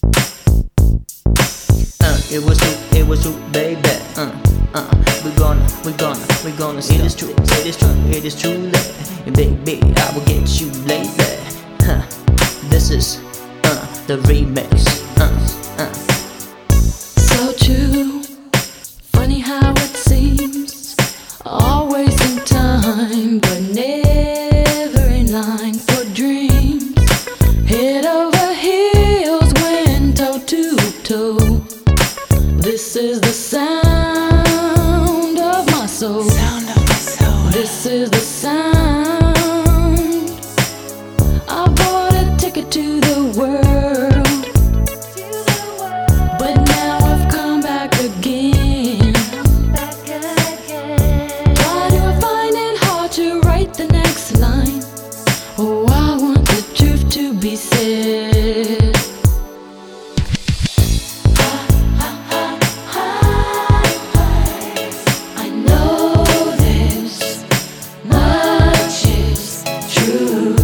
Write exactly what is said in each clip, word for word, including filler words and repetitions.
Uh, it was true, it was true, baby. Uh, uh, we gonna, we gonna, we gonna. It is true, it is true, it is true, baby. I will get you later. Huh. This is uh the remix. Uh, uh. So true, funny how it seems. Always in time, but never in line for dreams. Head over heels, went toe to toe. This is the sound of my soul. Sound of my soul. This is the sound. I bought a ticket to the world, but now I've come back again. Why do I find it hard to write the next line? Oh, I want the truth to be said. I know this much is true.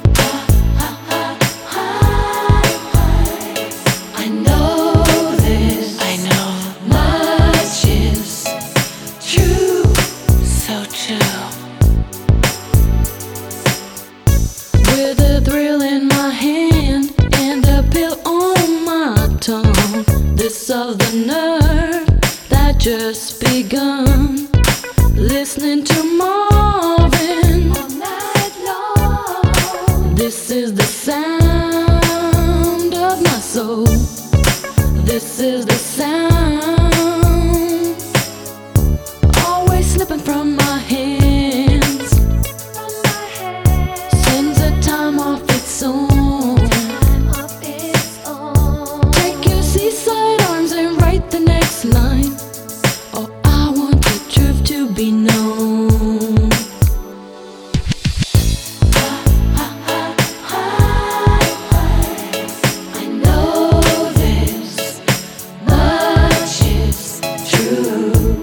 I know this. I know. Much is true. So true. With a thrill in my hand and a pill on my tongue. This southern nerve that just begun. Listening to Marvin all night long. This is the sound of my soul. This is the sound. Always slipping from my hands. Sends a time off its own. Take your seaside arms and write the next line. Oh, I want the truth to be known. I know this much is true.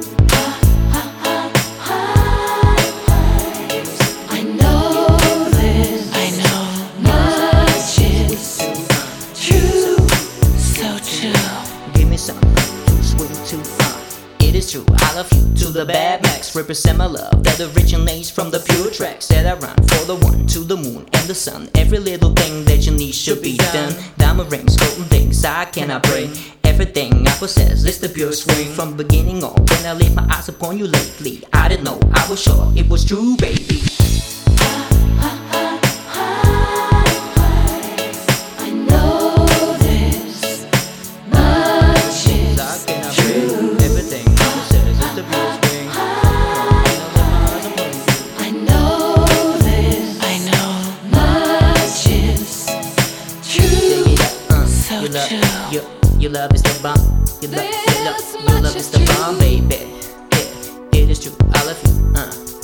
I know this. I know. Much is true. So true. Give me some too sweet, too uh. It is true, I love you to the bad max. Represent my love that originates from the pure tracks that I run for the one to the moon and the sun. Every little thing that you need should be done. Diamond rings, golden things I cannot break. Everything I possess is the pure swing. From beginning on, when I laid my eyes upon you lately, I didn't know, I was sure it was true, baby. I know this much is I cannot true. break. Everything I possess is the pure swing. I know this I know. much is true. Dig it up, uh, So your love, true. your, your love is the bomb. Your love, your love, This your much love is is the bomb, true. baby. Yeah, it is true. I love you. Uh.